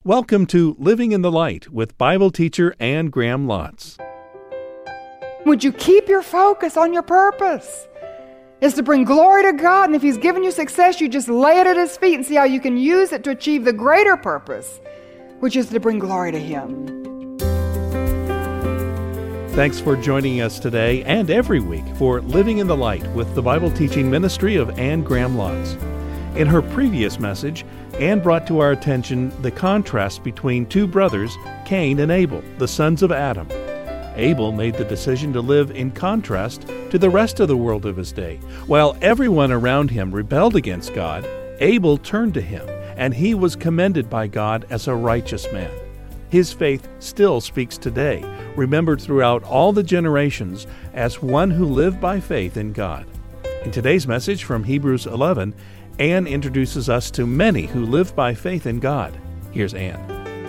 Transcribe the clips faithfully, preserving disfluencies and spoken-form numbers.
Welcome to Living in the Light with Bible teacher Ann Graham Lotz. Would you keep your focus on your purpose? It's to bring glory to God, and if He's given you success, you just lay it at His feet and see how you can use it to achieve the greater purpose, which is to bring glory to Him. Thanks for joining us today and every week for Living in the Light with the Bible teaching ministry of Ann Graham Lotz. In her previous message, Ann brought to our attention the contrast between two brothers, Cain and Abel, the sons of Adam. Abel made the decision to live in contrast to the rest of the world of his day. While everyone around him rebelled against God, Abel turned to Him, and he was commended by God as a righteous man. His faith still speaks today, remembered throughout all the generations as one who lived by faith in God. In today's message from Hebrews eleven, Ann introduces us to many who live by faith in God. Here's Ann.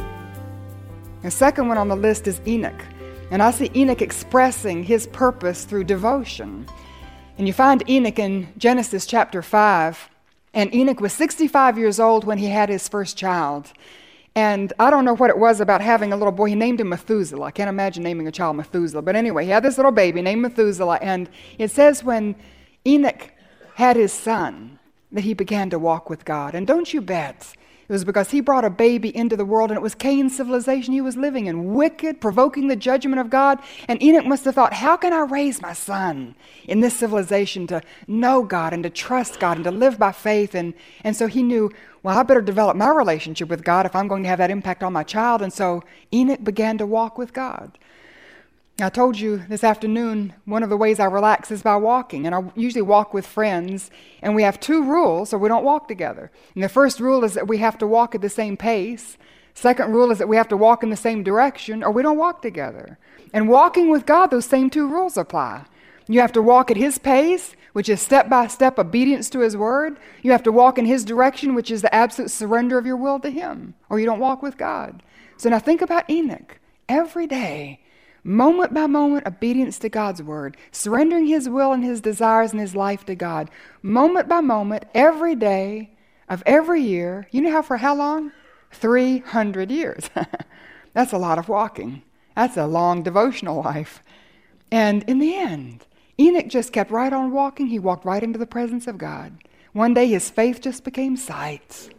The second one on the list is Enoch. And I see Enoch expressing his purpose through devotion. And you find Enoch in Genesis chapter five. And Enoch was sixty-five years old when he had his first child. And I don't know what it was about having a little boy. He named him Methuselah. I can't imagine naming a child Methuselah. But anyway, he had this little baby named Methuselah. And it says when Enoch had his son, that he began to walk with God. And don't you bet, it was because he brought a baby into the world, and it was Cain's civilization he was living in, wicked, provoking the judgment of God. And Enoch must have thought, how can I raise my son in this civilization to know God and to trust God and to live by faith? And, and so he knew, well, I better develop my relationship with God if I'm going to have that impact on my child. And so Enoch began to walk with God. I told you this afternoon, one of the ways I relax is by walking. And I usually walk with friends, and we have two rules, so we don't walk together. And the first rule is that we have to walk at the same pace. Second rule is that we have to walk in the same direction, or we don't walk together. And walking with God, those same two rules apply. You have to walk at His pace, which is step-by-step obedience to His word. You have to walk in His direction, which is the absolute surrender of your will to Him, or you don't walk with God. So now think about Enoch. Every day, moment by moment, obedience to God's word, surrendering his will and his desires and his life to God. Moment by moment, every day of every year. You know how for how long? three hundred years. That's a lot of walking. That's a long devotional life. And in the end, Enoch just kept right on walking. He walked right into the presence of God. One day his faith just became sight.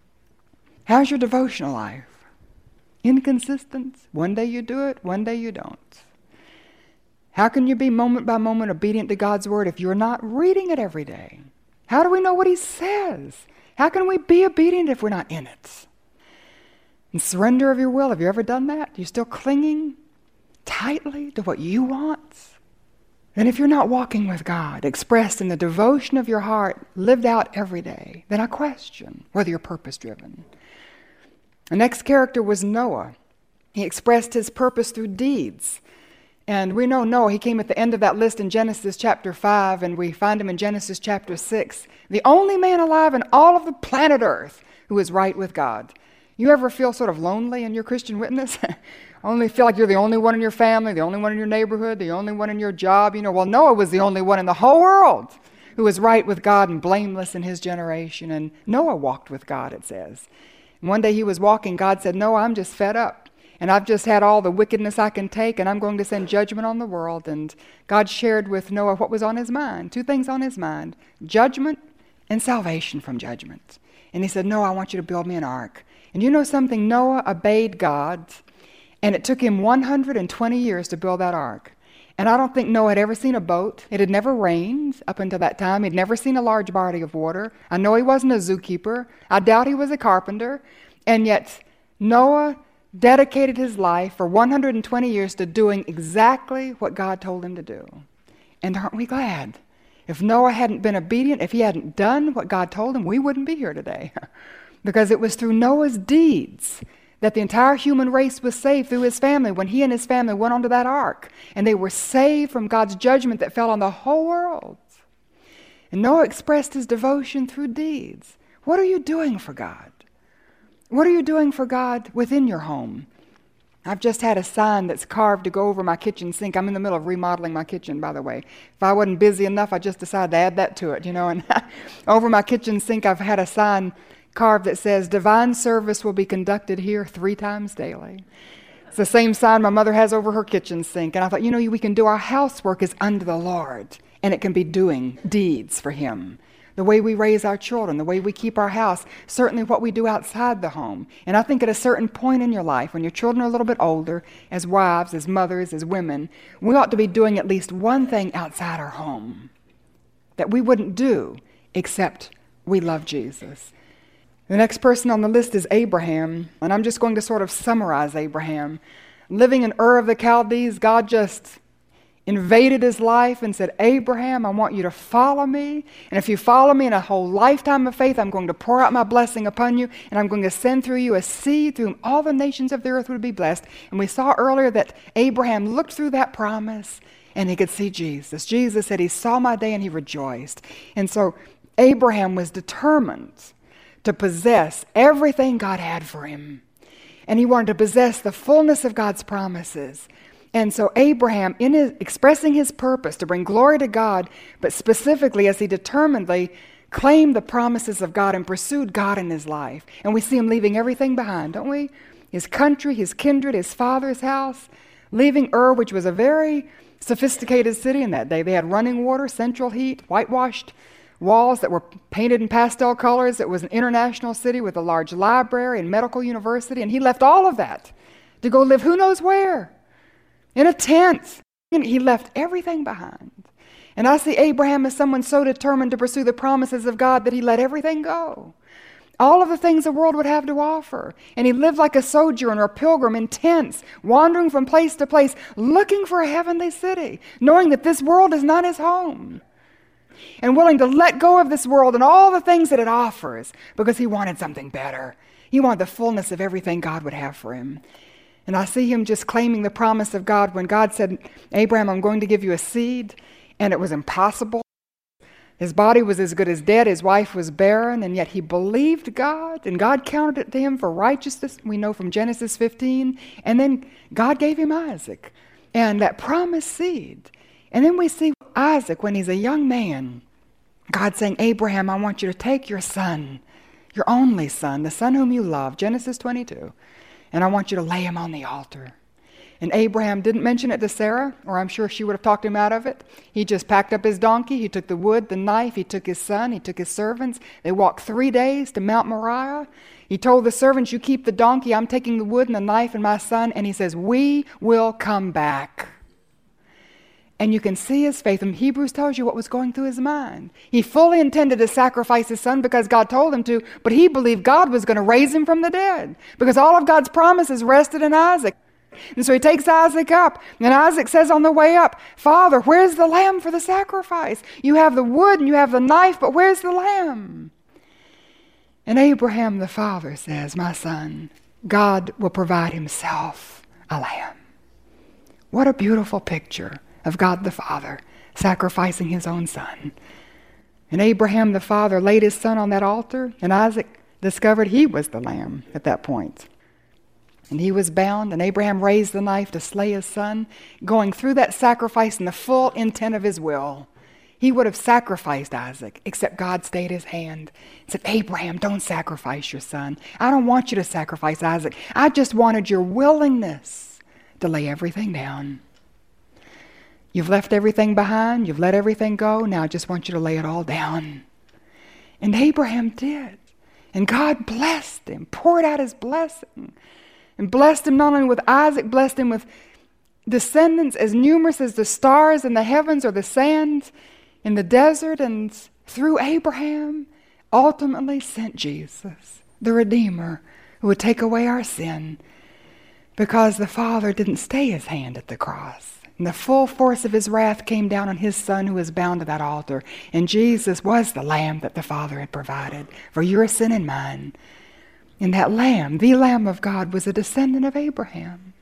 How's your devotional life? Inconsistent. One day you do it, one day you don't. How can you be moment by moment obedient to God's word if you're not reading it every day? How do we know what He says? How can we be obedient if we're not in it? And surrender of your will, have you ever done that? You're still clinging tightly to what you want? And if you're not walking with God, expressed in the devotion of your heart, lived out every day, then I question whether you're purpose-driven. The next character was Noah. He expressed his purpose through deeds. And we know Noah, he came at the end of that list in Genesis chapter five, and we find him in Genesis chapter six, the only man alive in all of the planet Earth who is right with God. You ever feel sort of lonely in your Christian witness? Only feel like you're the only one in your family, the only one in your neighborhood, the only one in your job? You know, well, Noah was the only one in the whole world who was right with God and blameless in his generation. And Noah walked with God, it says. One day he was walking, God said, Noah, I'm just fed up. And I've just had all the wickedness I can take, and I'm going to send judgment on the world. And God shared with Noah what was on his mind. Two things on his mind. Judgment and salvation from judgment. And he said, Noah, I want you to build me an ark. And you know something? Noah obeyed God, and it took him one hundred twenty years to build that ark. And I don't think Noah had ever seen a boat. It had never rained up until that time. He'd never seen a large body of water. I know he wasn't a zookeeper. I doubt he was a carpenter. And yet Noah dedicated his life for one hundred twenty years to doing exactly what God told him to do. And aren't we glad? If Noah hadn't been obedient, if he hadn't done what God told him, we wouldn't be here today. Because it was through Noah's deeds that the entire human race was saved, through his family, when he and his family went onto that ark. And they were saved from God's judgment that fell on the whole world. And Noah expressed his devotion through deeds. What are you doing for God? What are you doing for God within your home? I've just had a sign that's carved to go over my kitchen sink. I'm in the middle of remodeling my kitchen, by the way. If I wasn't busy enough, I just decided to add that to it, you know. And over my kitchen sink, I've had a sign carved that says, "Divine service will be conducted here three times daily." It's the same sign my mother has over her kitchen sink. And I thought, you know, we can do our housework is unto the Lord, and it can be doing deeds for Him. The way we raise our children, the way we keep our house, certainly what we do outside the home. And I think at a certain point in your life, when your children are a little bit older, as wives, as mothers, as women, we ought to be doing at least one thing outside our home that we wouldn't do except we love Jesus. The next person on the list is Abraham, and I'm just going to sort of summarize Abraham. Living in Ur of the Chaldees, God just invaded his life and said, "Abraham, I want you to follow me. And if you follow me in a whole lifetime of faith, I'm going to pour out my blessing upon you, and I'm going to send through you a seed through whom all the nations of the earth would be blessed." And we saw earlier that Abraham looked through that promise, and he could see Jesus. Jesus said, "He saw my day and he rejoiced." And so Abraham was determined to possess everything God had for him. And he wanted to possess the fullness of God's promises. And so Abraham, in his, expressing his purpose to bring glory to God, but specifically as he determinedly claimed the promises of God and pursued God in his life. And we see him leaving everything behind, don't we? His country, his kindred, his father's house, leaving Ur, which was a very sophisticated city in that day. They had running water, central heat, whitewashed walls that were painted in pastel colors. It was an international city with a large library and medical university. And he left all of that to go live who knows where. In a tent. And he left everything behind. And I see Abraham as someone so determined to pursue the promises of God that he let everything go. All of the things the world would have to offer. And he lived like a sojourner, a pilgrim in tents, wandering from place to place, looking for a heavenly city, knowing that this world is not his home. And willing to let go of this world and all the things that it offers because he wanted something better. He wanted the fullness of everything God would have for him. And I see him just claiming the promise of God when God said, "Abraham, I'm going to give you a seed," and it was impossible. His body was as good as dead. His wife was barren, and yet he believed God, and God counted it to him for righteousness. We know from Genesis fifteen. And then God gave him Isaac, and that promised seed. And then we see Isaac when he's a young man, God saying, "Abraham, I want you to take your son, your only son, the son whom you love," Genesis twenty-two, "and I want you to lay him on the altar." And Abraham didn't mention it to Sarah, or I'm sure she would have talked him out of it. He just packed up his donkey, he took the wood, the knife, he took his son, he took his servants. They walked three days to Mount Moriah. He told the servants, "You keep the donkey, I'm taking the wood and the knife and my son." And he says, "We will come back." And you can see his faith. And Hebrews tells you what was going through his mind. He fully intended to sacrifice his son because God told him to, but he believed God was going to raise him from the dead because all of God's promises rested in Isaac. And so he takes Isaac up, and Isaac says on the way up, "Father, where's the lamb for the sacrifice? You have the wood and you have the knife, but where's the lamb?" And Abraham the father says, "My son, God will provide himself a lamb." What a beautiful picture of God the Father sacrificing his own son. And Abraham the father laid his son on that altar, and Isaac discovered he was the lamb at that point. And he was bound, and Abraham raised the knife to slay his son, going through that sacrifice in the full intent of his will. He would have sacrificed Isaac, except God stayed his hand and said, "Abraham, don't sacrifice your son. I don't want you to sacrifice Isaac. I just wanted your willingness to lay everything down. You've left everything behind. You've let everything go. Now I just want you to lay it all down." And Abraham did. And God blessed him, poured out his blessing. And blessed him not only with Isaac, blessed him with descendants as numerous as the stars in the heavens or the sands in the desert. And through Abraham, ultimately sent Jesus, the Redeemer, who would take away our sin, because the Father didn't stay his hand at the cross. And the full force of his wrath came down on his son who was bound to that altar. And Jesus was the lamb that the Father had provided for your sin and mine. And that lamb, the Lamb of God, was a descendant of Abraham.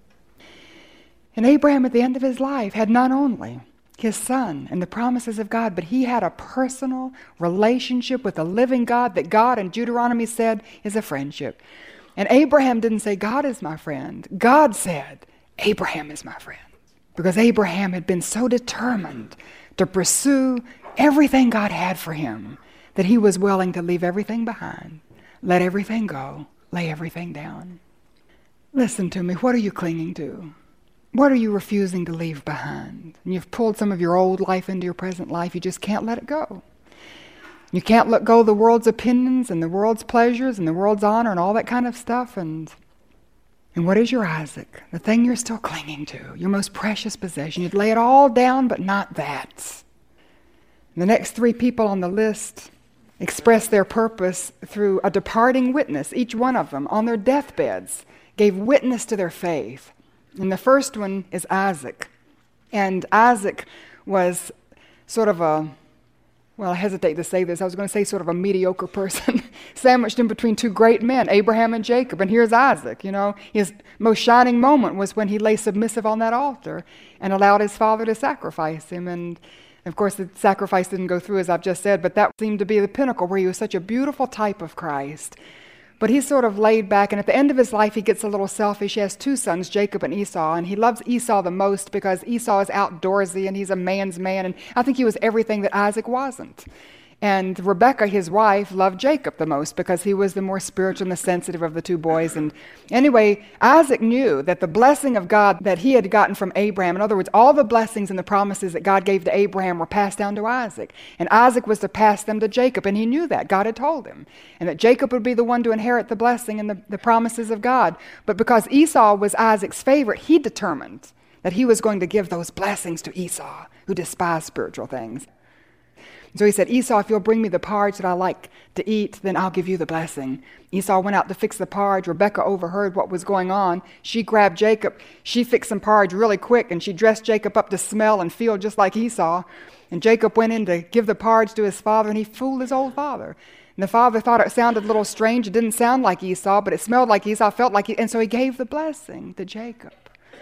And Abraham at the end of his life had not only his son and the promises of God, but he had a personal relationship with the living God that God in Deuteronomy said is a friendship. And Abraham didn't say, "God is my friend." God said, "Abraham is my friend." Because Abraham had been so determined to pursue everything God had for him that he was willing to leave everything behind. Let everything go. Lay everything down. Listen to me. What are you clinging to? What are you refusing to leave behind? And you've pulled some of your old life into your present life. You just can't let it go. You can't let go of the world's opinions and the world's pleasures and the world's honor and all that kind of stuff. And and what is your Isaac? The thing you're still clinging to, your most precious possession. You'd lay it all down, but not that. And the next three people on the list express their purpose through a departing witness. Each one of them, on their deathbeds, gave witness to their faith. And the first one is Isaac. And Isaac was sort of a, well, I hesitate to say this. I was going to say sort of a mediocre person, sandwiched in between two great men, Abraham and Jacob. And here's Isaac, you know. His most shining moment was when he lay submissive on that altar and allowed his father to sacrifice him. And, of course, the sacrifice didn't go through, as I've just said, but that seemed to be the pinnacle where he was such a beautiful type of Christ. But he's sort of laid back, and at the end of his life, he gets a little selfish. He has two sons, Jacob and Esau, and he loves Esau the most because Esau is outdoorsy, and he's a man's man, and I think he was everything that Isaac wasn't. And Rebekah, his wife, loved Jacob the most because he was the more spiritual and the sensitive of the two boys. And anyway, Isaac knew that the blessing of God that he had gotten from Abraham, in other words, all the blessings and the promises that God gave to Abraham were passed down to Isaac. And Isaac was to pass them to Jacob, and he knew that. God had told him. And that Jacob would be the one to inherit the blessing and the, the promises of God. But because Esau was Isaac's favorite, he determined that he was going to give those blessings to Esau, who despised spiritual things. So he said, Esau, if you'll bring me the porridge that I like to eat, then I'll give you the blessing. Esau went out to fix the porridge. Rebekah overheard what was going on. She grabbed Jacob. She fixed some porridge really quick, and she dressed Jacob up to smell and feel just like Esau. And Jacob went in to give the porridge to his father, and he fooled his old father. And the father thought it sounded a little strange. It didn't sound like Esau, but it smelled like Esau, felt like he, and so he gave the blessing to Jacob.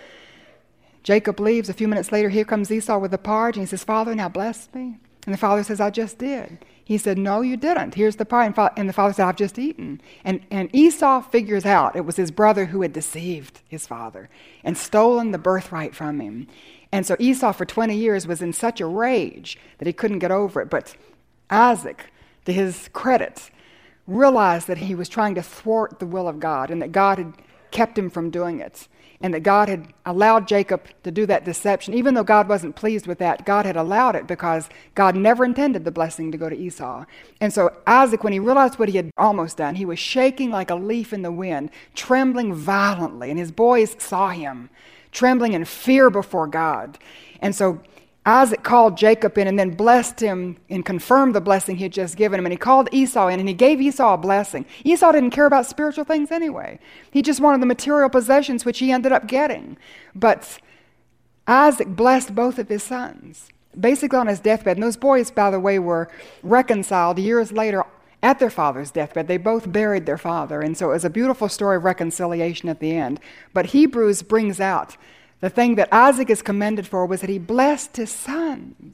Jacob leaves. A few minutes later, here comes Esau with the porridge, and he says, Father, now bless me. And the father says, I just did. He said, no, you didn't. Here's the pie. And the father said, I've just eaten. And, and Esau figures out it was his brother who had deceived his father and stolen the birthright from him. And so Esau for twenty years was in such a rage that he couldn't get over it. But Isaac, to his credit, realized that he was trying to thwart the will of God and that God had kept him from doing it. And that God had allowed Jacob to do that deception. Even though God wasn't pleased with that, God had allowed it because God never intended the blessing to go to Esau. And so Isaac, when he realized what he had almost done, he was shaking like a leaf in the wind, trembling violently. And his boys saw him, trembling in fear before God. And so Isaac called Jacob in and then blessed him and confirmed the blessing he had just given him. And he called Esau in and he gave Esau a blessing. Esau didn't care about spiritual things anyway. He just wanted the material possessions, which he ended up getting. But Isaac blessed both of his sons, basically on his deathbed. And those boys, by the way, were reconciled years later at their father's deathbed. They both buried their father. And so it was a beautiful story of reconciliation at the end. But Hebrews brings out the thing that Isaac is commended for was that he blessed his sons.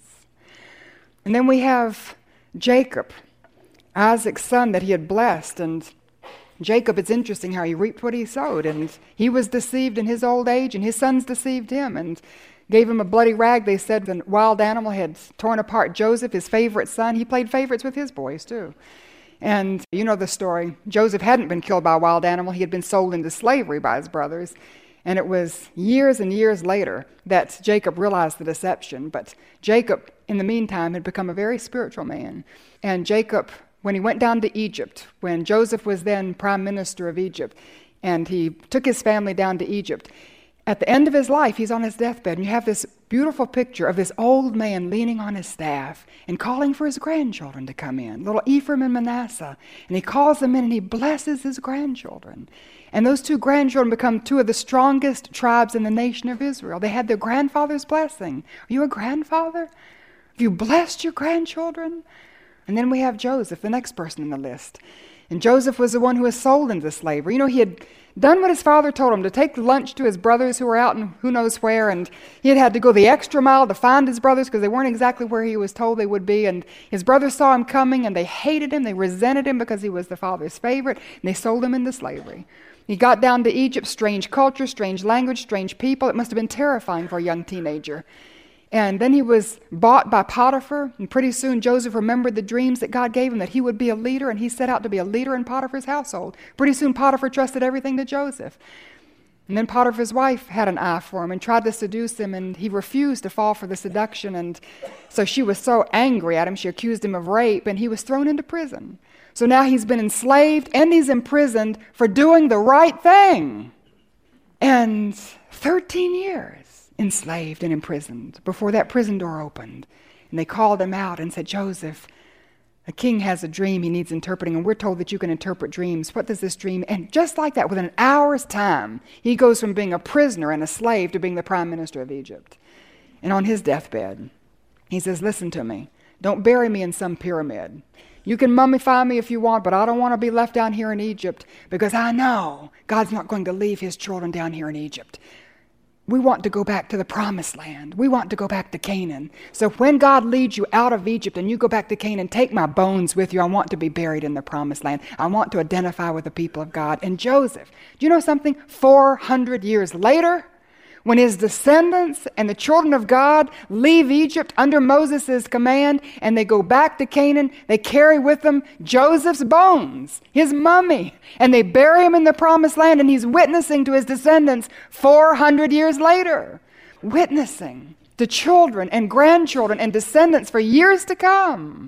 And then we have Jacob, Isaac's son that he had blessed. And Jacob, it's interesting how he reaped what he sowed. And he was deceived in his old age, and his sons deceived him and gave him a bloody rag. They said the wild animal had torn apart Joseph, his favorite son. He played favorites with his boys too. And you know the story. Joseph hadn't been killed by a wild animal. He had been sold into slavery by his brothers. And it was years and years later that Jacob realized the deception. But Jacob, in the meantime, had become a very spiritual man. And Jacob, when he went down to Egypt, when Joseph was then prime minister of Egypt, and he took his family down to Egypt, at the end of his life, he's on his deathbed, and you have this beautiful picture of this old man leaning on his staff and calling for his grandchildren to come in, little Ephraim and Manasseh. And he calls them in and he blesses his grandchildren. And those two grandchildren become two of the strongest tribes in the nation of Israel. They had their grandfather's blessing. Are you a grandfather? Have you blessed your grandchildren? And then we have Joseph, the next person in the list. And Joseph was the one who was sold into slavery. You know, he had done what his father told him, to take lunch to his brothers who were out in who knows where, and he had had to go the extra mile to find his brothers because they weren't exactly where he was told they would be. And his brothers saw him coming, and they hated him. They resented him because he was the father's favorite, and they sold him into slavery. He got down to Egypt, strange culture, strange language, strange people. It must have been terrifying for a young teenager. And then he was bought by Potiphar, and pretty soon Joseph remembered the dreams that God gave him, that he would be a leader, and he set out to be a leader in Potiphar's household. Pretty soon Potiphar trusted everything to Joseph. And then Potiphar's wife had an eye for him and tried to seduce him, and he refused to fall for the seduction. And so she was so angry at him, she accused him of rape, and he was thrown into prison. So now he's been enslaved and he's imprisoned for doing the right thing. And thirteen years enslaved and imprisoned before that prison door opened. And they called him out and said, Joseph, a king has a dream he needs interpreting, and we're told that you can interpret dreams. What does this dream? And just like that, within an hour's time, he goes from being a prisoner and a slave to being the prime minister of Egypt. And on his deathbed, he says, listen to me. Don't bury me in some pyramid. You can mummify me if you want, but I don't want to be left down here in Egypt, because I know God's not going to leave his children down here in Egypt. We want to go back to the promised land. We want to go back to Canaan. So when God leads you out of Egypt and you go back to Canaan, take my bones with you. I want to be buried in the promised land. I want to identify with the people of God. And Joseph, do you know something? four hundred years later, when his descendants and the children of God leave Egypt under Moses' command and they go back to Canaan, they carry with them Joseph's bones, his mummy, and they bury him in the promised land, and he's witnessing to his descendants four hundred years later, witnessing to children and grandchildren and descendants for years to come.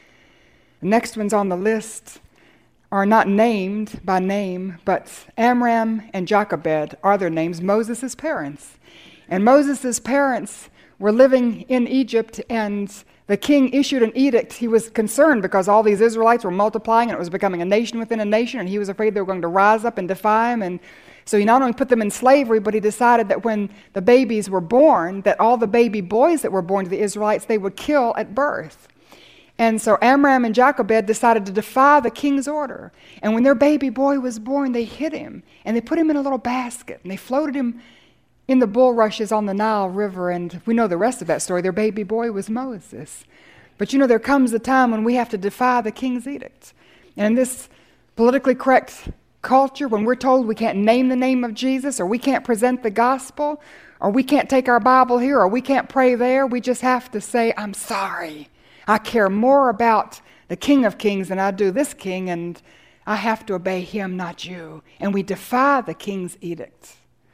The next ones on the list are not named by name, but Amram and Jochebed are their names, Moses' parents. And Moses' parents were living in Egypt, and the king issued an edict. He was concerned because all these Israelites were multiplying, and it was becoming a nation within a nation, and he was afraid they were going to rise up and defy him. And so he not only put them in slavery, but he decided that when the babies were born, that all the baby boys that were born to the Israelites, they would kill at birth. And so Amram and Jochebed decided to defy the king's order. And when their baby boy was born, they hid him, and they put him in a little basket, and they floated him in the bulrushes on the Nile River. And we know the rest of that story. Their baby boy was Moses. But you know, there comes a time when we have to defy the king's edict. And in this politically correct culture, when we're told we can't name the name of Jesus, or we can't present the gospel, or we can't take our Bible here, or we can't pray there, we just have to say, I'm sorry. I care more about the King of Kings than I do this king, and I have to obey him, not you. And we defy the king's edict.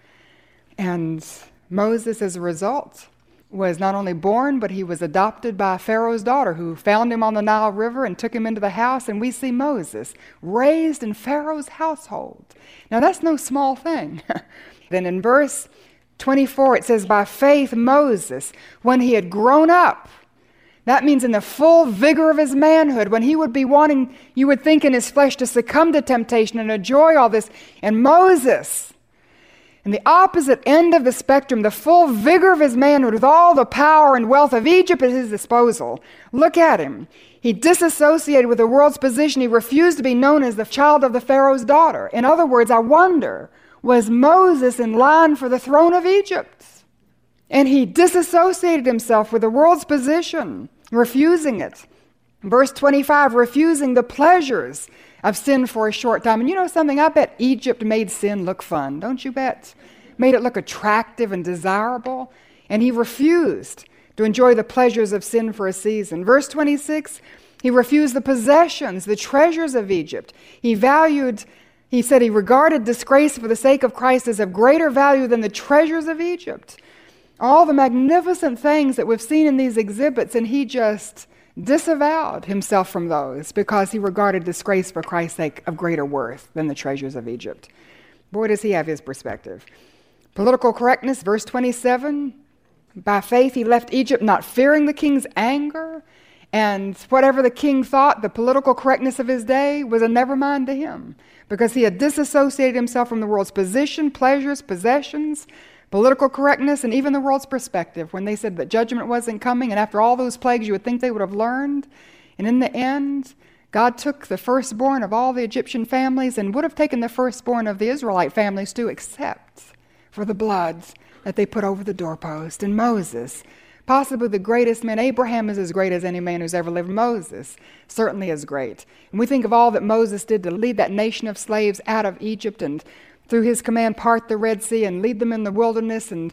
And Moses, as a result, was not only born, but he was adopted by Pharaoh's daughter, who found him on the Nile River and took him into the house. And we see Moses raised in Pharaoh's household. Now, that's no small thing. Then in verse twenty-four, it says, by faith Moses, when he had grown up, that means in the full vigor of his manhood, when he would be wanting, you would think in his flesh, to succumb to temptation and enjoy all this. And Moses, in the opposite end of the spectrum, the full vigor of his manhood, with all the power and wealth of Egypt at his disposal. Look at him. He disassociated with the world's position. He refused to be known as the child of the Pharaoh's daughter. In other words, I wonder, was Moses in line for the throne of Egypt? And he disassociated himself with the world's position, refusing it. Verse twenty-five, refusing the pleasures of sin for a short time. And you know something? I bet Egypt made sin look fun, don't you bet? Made it look attractive and desirable. And he refused to enjoy the pleasures of sin for a season. Verse twenty-six, he refused the possessions, the treasures of Egypt. He valued, he said he regarded disgrace for the sake of Christ as of greater value than the treasures of Egypt. All the magnificent things that we've seen in these exhibits, and he just disavowed himself from those because he regarded disgrace for Christ's sake of greater worth than the treasures of Egypt. Boy, does he have his perspective. Political correctness, verse twenty-seven, by faith he left Egypt not fearing the king's anger, and whatever the king thought, the political correctness of his day was a never mind to him, because he had disassociated himself from the world's position, pleasures, possessions, political correctness, and even the world's perspective, when they said that judgment wasn't coming, and after all those plagues you would think they would have learned. And in the end, God took the firstborn of all the Egyptian families and would have taken the firstborn of the Israelite families too, except for the blood that they put over the doorpost. And Moses, possibly the greatest man, Abraham is as great as any man who's ever lived. Moses certainly is great. And we think of all that Moses did to lead that nation of slaves out of Egypt, and through his command part the Red Sea and lead them in the wilderness, and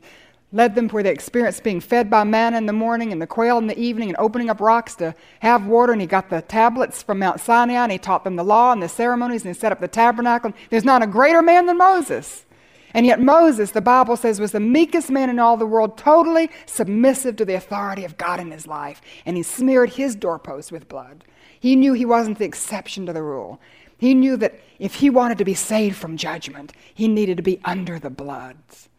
led them where they experienced being fed by manna in the morning and the quail in the evening and opening up rocks to have water. And he got the tablets from Mount Sinai and he taught them the law and the ceremonies and he set up the tabernacle. There's not a greater man than Moses. And yet Moses, the Bible says, was the meekest man in all the world, totally submissive to the authority of God in his life. And he smeared his doorposts with blood. He knew he wasn't the exception to the rule. He knew that if he wanted to be saved from judgment, he needed to be under the blood.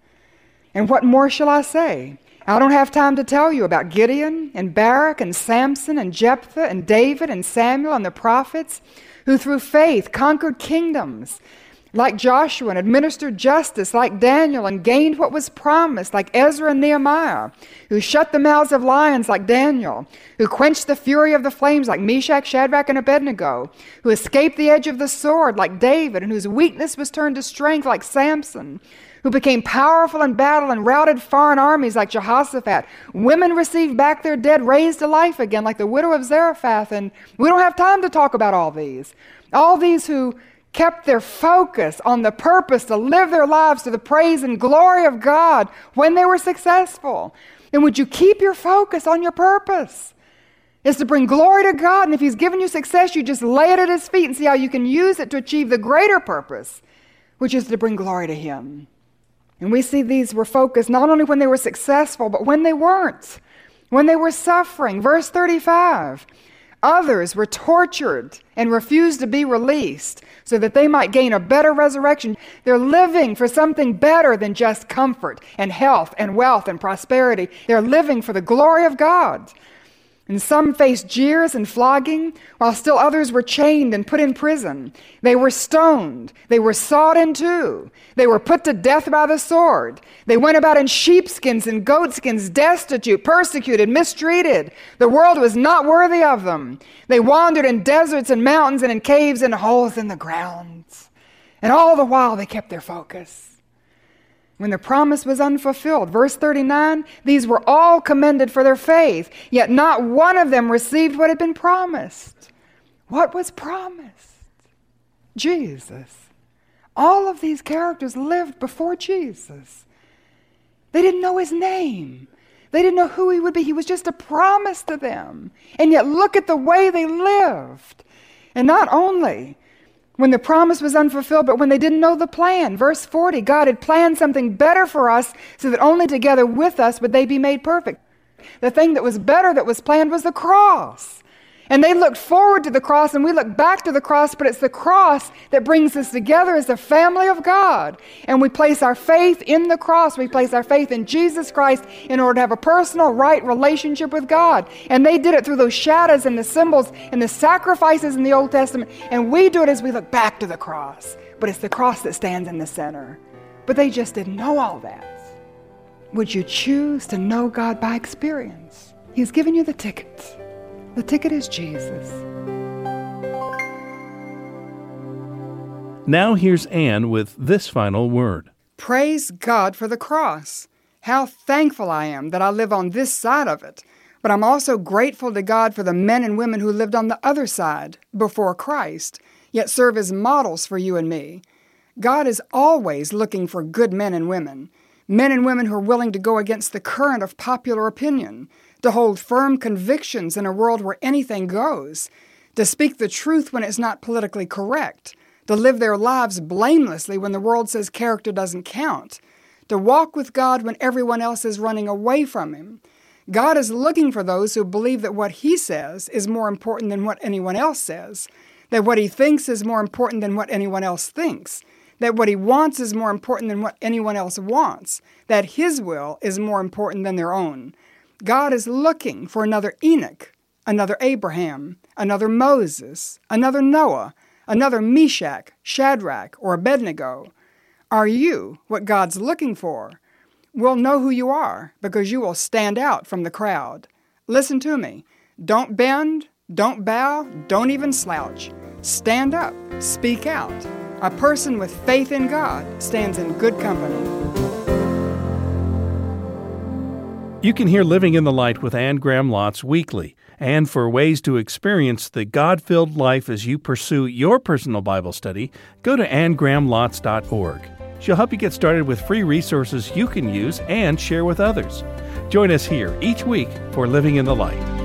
And what more shall I say? I don't have time to tell you about Gideon and Barak and Samson and Jephthah and David and Samuel and the prophets who through faith conquered kingdoms, like Joshua, and administered justice like Daniel and gained what was promised like Ezra and Nehemiah, who shut the mouths of lions like Daniel, who quenched the fury of the flames like Meshach, Shadrach, and Abednego, who escaped the edge of the sword like David, and whose weakness was turned to strength like Samson, who became powerful in battle and routed foreign armies like Jehoshaphat. Women received back their dead, raised to life again like the widow of Zarephath. And we don't have time to talk about all these. All these who kept their focus on the purpose to live their lives to the praise and glory of God when they were successful. And would you keep your focus on your purpose? It's to bring glory to God, and if He's given you success, you just lay it at His feet and see how you can use it to achieve the greater purpose, which is to bring glory to Him. And we see these were focused not only when they were successful, but when they weren't, when they were suffering. Verse thirty-five, others were tortured and refused to be released so that they might gain a better resurrection. They're living for something better than just comfort and health and wealth and prosperity. They're living for the glory of God. And some faced jeers and flogging, while still others were chained and put in prison. They were stoned. They were sawed in two. They were put to death by the sword. They went about in sheepskins and goatskins, destitute, persecuted, mistreated. The world was not worthy of them. They wandered in deserts and mountains and in caves and holes in the ground. And all the while they kept their focus. When the promise was unfulfilled, verse thirty-nine, these were all commended for their faith, yet not one of them received what had been promised. What was promised? Jesus. All of these characters lived before Jesus. They didn't know His name. They didn't know who He would be. He was just a promise to them. And yet look at the way they lived. And not only when the promise was unfulfilled, but when they didn't know the plan. Verse forty, God had planned something better for us so that only together with us would they be made perfect. The thing that was better that was planned was the cross. And they looked forward to the cross and we look back to the cross, but it's the cross that brings us together as the family of God. And we place our faith in the cross. We place our faith in Jesus Christ in order to have a personal, right relationship with God. And they did it through those shadows and the symbols and the sacrifices in the Old Testament. And we do it as we look back to the cross. But it's the cross that stands in the center. But they just didn't know all that. Would you choose to know God by experience? He's given you the ticket. The ticket is Jesus. Now here's Anne with this final word. Praise God for the cross. How thankful I am that I live on this side of it. But I'm also grateful to God for the men and women who lived on the other side before Christ, yet serve as models for you and me. God is always looking for good men and women, men and women who are willing to go against the current of popular opinion, to hold firm convictions in a world where anything goes, to speak the truth when it's not politically correct, to live their lives blamelessly when the world says character doesn't count, to walk with God when everyone else is running away from Him. God is looking for those who believe that what He says is more important than what anyone else says, that what He thinks is more important than what anyone else thinks, that what He wants is more important than what anyone else wants, that His will is more important than their own. God is looking for another Enoch, another Abraham, another Moses, another Noah, another Meshach, Shadrach, or Abednego. Are you what God's looking for? We'll know who you are because you will stand out from the crowd. Listen to me. Don't bend, don't bow, don't even slouch. Stand up, speak out. A person with faith in God stands in good company. You can hear Living in the Light with Anne Graham Lotz weekly. And for ways to experience the God-filled life as you pursue your personal Bible study, go to anne graham lotz dot org. She'll help you get started with free resources you can use and share with others. Join us here each week for Living in the Light.